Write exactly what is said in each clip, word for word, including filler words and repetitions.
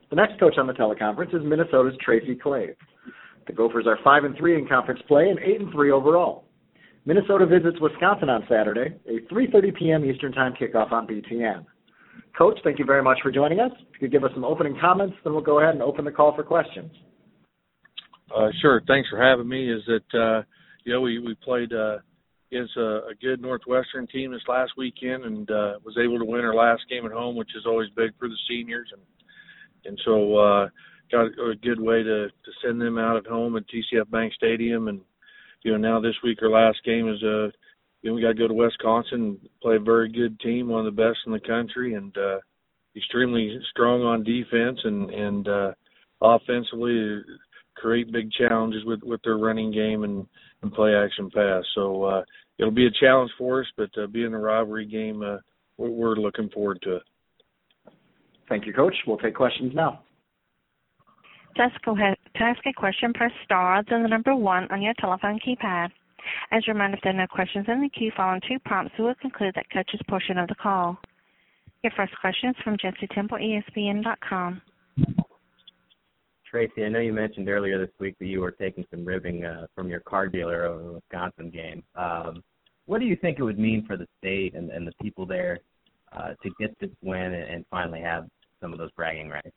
The next coach on the teleconference is Minnesota's Tracy Claeys. The Gophers are five and three in conference play and eight and three overall. Minnesota visits Wisconsin on Saturday, a three thirty p.m. Eastern Time kickoff on B T N. Coach, thank you very much for joining us. If you could give us some opening comments, then we'll go ahead and open the call for questions. Uh, sure. Thanks for having me. Is that, uh, you know, we, we played uh, against a, a good Northwestern team this last weekend and uh, was able to win our last game at home, which is always big for the seniors. And and so uh, got a good way to, to send them out at home at T C F Bank Stadium. And, you know, now this week our last game is, uh, you know, we got to go to Wisconsin, play a very good team, one of the best in the country, and uh, extremely strong on defense and, and uh, offensively create big challenges with, with their running game and, and play action pass. So uh, it'll be a challenge for us, but uh, being a rivalry game, uh, we're, we're looking forward to it. Thank you, Coach. We'll take questions now. Just go ahead. To ask a question, press star, then the number one on your telephone keypad. As a reminder, if there are no questions in the queue following two prompts, we will conclude that coach's portion of the call. Your first question is from Jesse Temple, E S P N dot com. Tracy, I know you mentioned earlier this week that you were taking some ribbing uh, from your car dealer over the Wisconsin game. Um, what do you think it would mean for the state and, and the people there uh, to get this win and, and finally have some of those bragging rights?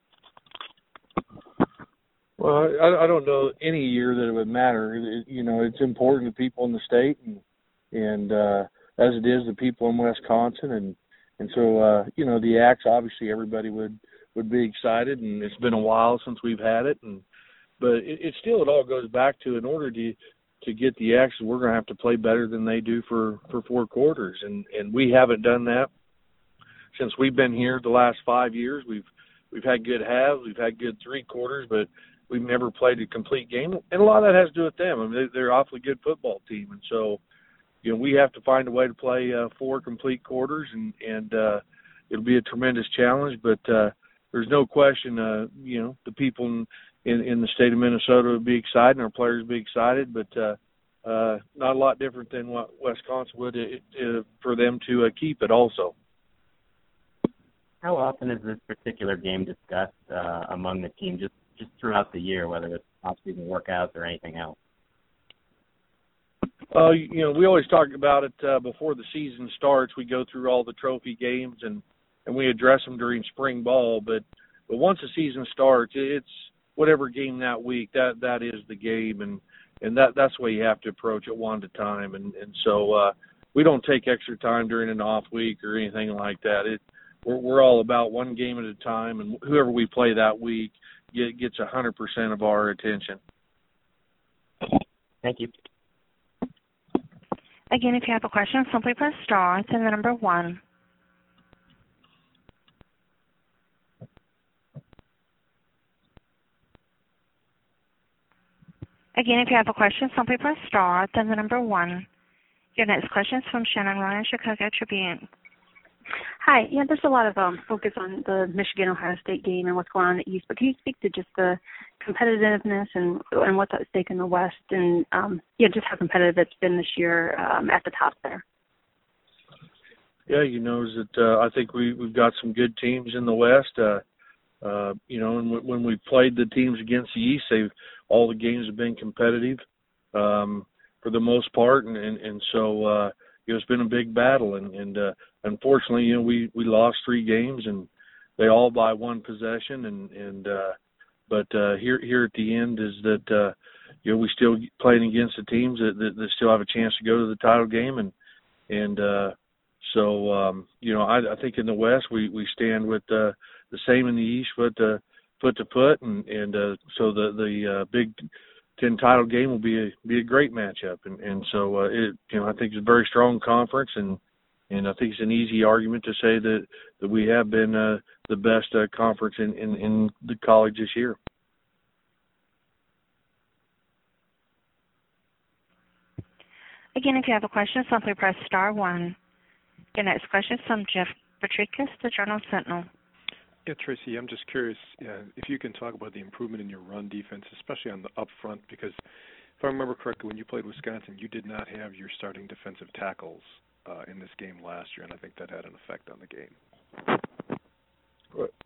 Well, I, I don't know any year that it would matter. It, you know, it's important to people in the state, and and uh, as it is the people in Wisconsin, and and so uh, you know the Axe. Obviously, everybody would. would be excited, and it's been a while since we've had it, and but it, it still it all goes back to in order to to get the Axes, we're going to have to play better than they do for, for four quarters, and and we haven't done that since we've been here the last five years. We've we've had good halves, we've had good three quarters, but we've never played a complete game, and a lot of that has to do with them. I mean, they're an awfully good football team, and so you know we have to find a way to play uh, four complete quarters, and and uh, it'll be a tremendous challenge, but. Uh, There's no question, uh, you know, the people in, in, in the state of Minnesota would be excited and our players would be excited, but uh, uh, not a lot different than what Wisconsin would uh, for them to uh, keep it also. How often is this particular game discussed uh, among the team just, just throughout the year, whether it's off-season workouts or anything else? Uh, you know, we always talk about it uh, before the season starts. We go through all the trophy games and and we address them during spring ball, but but once the season starts, it's whatever game that week, that that is the game, and and that that's the way you have to approach it one at a time, and and so uh, we don't take extra time during an off week or anything like that. It we're we're all about one game at a time, and whoever we play that week get, gets a hundred percent of our attention. Thank you. Again, if you have a question, simply press star, then the number one. Again, if you have a question, simply press star, then the number one. Your next question is from Shannon Ryan, Chicago Tribune. Hi. Yeah, there's a lot of um, focus on the Michigan-Ohio State game and what's going on in the East, but can you speak to just the competitiveness and and what's at stake in the West, and um, yeah, just how competitive it's been this year um, at the top there? Yeah, you know that uh, I think we we've got some good teams in the West. Uh, uh, you know, and w- when we played the teams against the East, they've all the games have been competitive um, for the most part, and and, and so uh, you know, it's been a big battle, and, and uh, unfortunately, you know, we, we lost three games, and they all by one possession, and and uh, but uh, here here at the end is that uh, you know we still playing against the teams that, that, that still have a chance to go to the title game, and and uh, so um, you know I, I think in the West we, we stand with uh, the same in the East, but uh, foot to foot, and and uh, so the the uh, Big Ten title game will be a be a great matchup, and and so uh, it you know I think it's a very strong conference, and and I think it's an easy argument to say that, that we have been uh, the best uh, conference in, in in the college this year. Again, if you have a question, simply press star one. Your next question is from Jeff Petrikis, the Journal Sentinel. Yeah, Tracy, I'm just curious uh, if you can talk about the improvement in your run defense, especially on the up front, because if I remember correctly, when you played Wisconsin, you did not have your starting defensive tackles uh, in this game last year, and I think that had an effect on the game.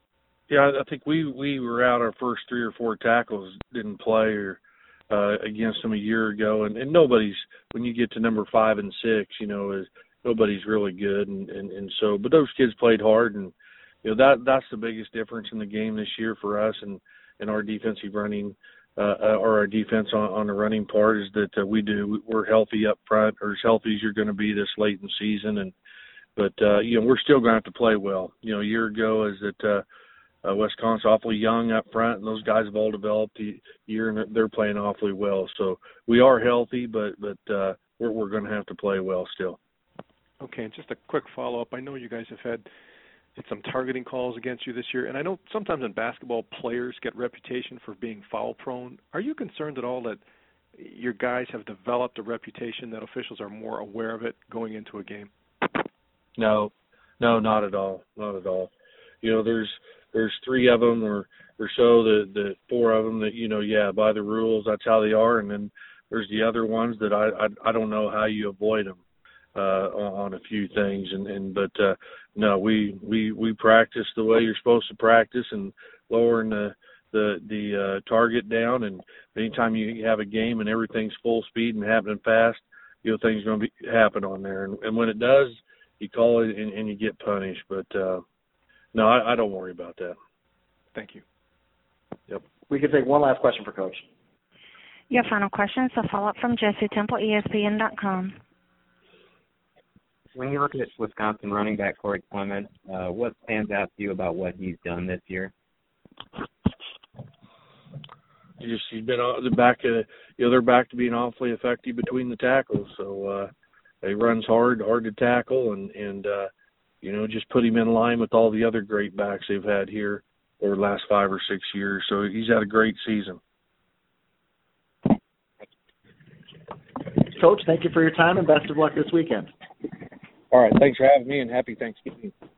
Yeah, I think we we were out our first three or four tackles didn't play or uh, against them a year ago, and, and nobody's when you get to number five and six, you know, is nobody's really good, and, and and so but those kids played hard, and you know that that's the biggest difference in the game this year for us and and our defensive running uh, or our defense on, on the running part is that uh, we do we're healthy up front, or as healthy as you're going to be this late in the season, and but uh, you know we're still going to have to play well. You know, a year ago is that. Uh, Uh, Wisconsin awfully young up front, and those guys have all developed the year, and they're playing awfully well. So we are healthy, but but uh, we're we're going to have to play well still. Okay, and just a quick follow-up. I know you guys have had some targeting calls against you this year, and I know sometimes in basketball players get reputation for being foul-prone. Are you concerned at all that your guys have developed a reputation that officials are more aware of it going into a game? No, no, not at all, not at all. You know, there's There's three of them or, or so, the, the four of them that, you know, yeah, by the rules, that's how they are. And then there's the other ones that I I, I don't know how you avoid them uh, on, on a few things. And, and but, uh, no, we, we, we practice the way you're supposed to practice and lowering the the, the uh, target down. And anytime you have a game and everything's full speed and happening fast, you know, things are going to be happen on there. And, and when it does, you call it and, and you get punished. But, uh, No, I, I don't worry about that. Thank you. Yep. We can take one last question for Coach. Your final question is a follow-up from Jesse Temple, E S P N dot com. When you look at Wisconsin running back Corey Clement, uh, what stands out to you about what he's done this year? He just he's been uh, back. Uh, you know, they're back to being awfully effective between the tackles. So uh, he runs hard, hard to tackle, and and. Uh, You know, just put him in line with all the other great backs they've had here over the last five or six years. So he's had a great season. Coach, thank you for your time and best of luck this weekend. All right. Thanks for having me, and happy Thanksgiving.